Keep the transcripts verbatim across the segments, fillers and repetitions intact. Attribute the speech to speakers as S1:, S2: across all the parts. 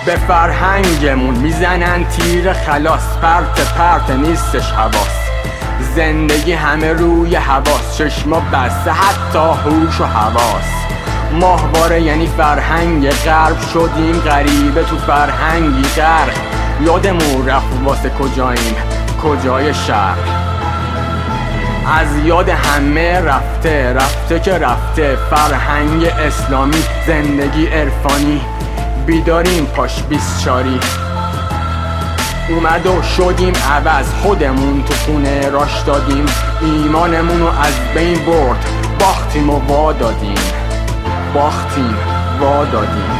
S1: به فرهنگمون میزنن تیر خلاص، پرت پرت نیستش حواس. زندگی همه روی حواس، چشما بسته حتی هوش و حواس. ماهواره یعنی فرهنگ غرب، شدیم غریبه تو فرهنگی غرق. یادمون رفت واسه کجاییم، کجای شهر. از یاد همه رفته، رفته که رفته. فرهنگ اسلامی، زندگی عرفانی، بیداریم پاش بیستچاری. اومد و شدیم عوض، خودمون تو خونه راش دادیم. ایمانمونو از بین برد، باختیم و وا دادیم. باختیم وا دادیم.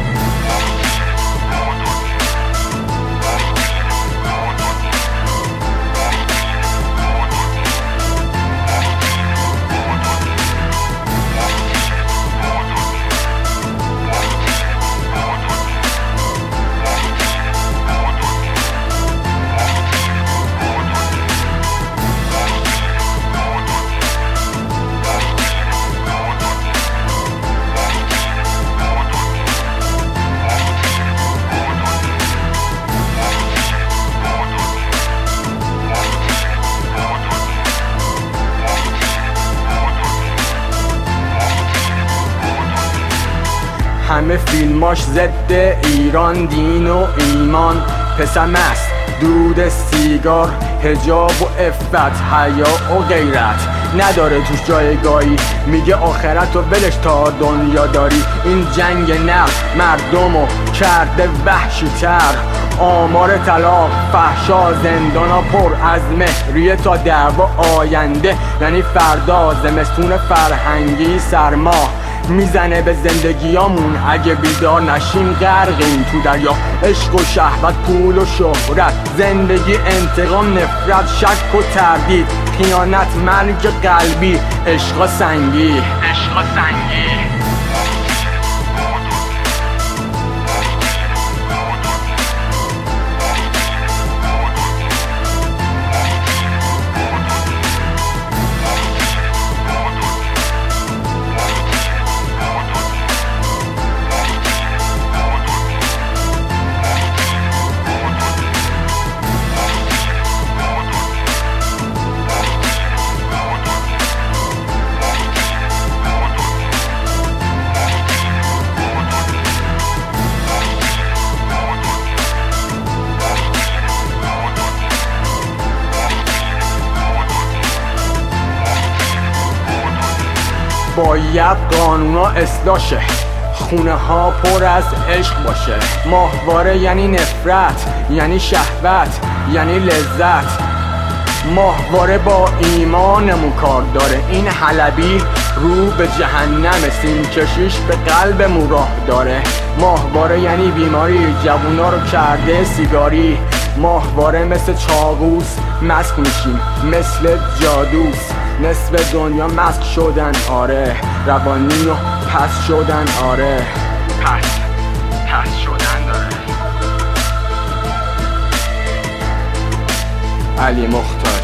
S1: همه فیلماش ضد ایران، دین و ایمان. پسم است دود سیگار، حجاب و عفت، حیا و غیرت. نداره توش جایگاهی، میگه آخرت و ولش تا دنیا داری. این جنگ نفس مردمو کرده وحشی تر. آمار طلاق، فحشا، زندانا پر از مهریه تا دعوا آینده. یعنی فردا زمستون فرهنگی سرما میزنه به زندگیامون. اگه بیدار نشیم غرقیم تو دریا. عشق و شهوت، پول و شهرت، زندگی، انتقام، نفرت، شک و تردید، خیانت، مرگ قلبی، عشق سنگی، عشق سنگی. باید قانونا اصلاح شه، خونه ها پر از عشق باشه. ماهواره یعنی نفرت، یعنی شهوت، یعنی لذت. ماهواره با ایمانمون کار داره. این حلبی رو به جهنم، سیم کشیش به قلبمون راه داره. ماهواره یعنی بیماری، جوونا رو کرده سیگاری. ماهواره مثل چاقوس مسک میشیم، مثل جادوس. نصف دنیا مسک شدن، آره. روانی و پس شدن، آره. پس پس شدن داره. علی مختار.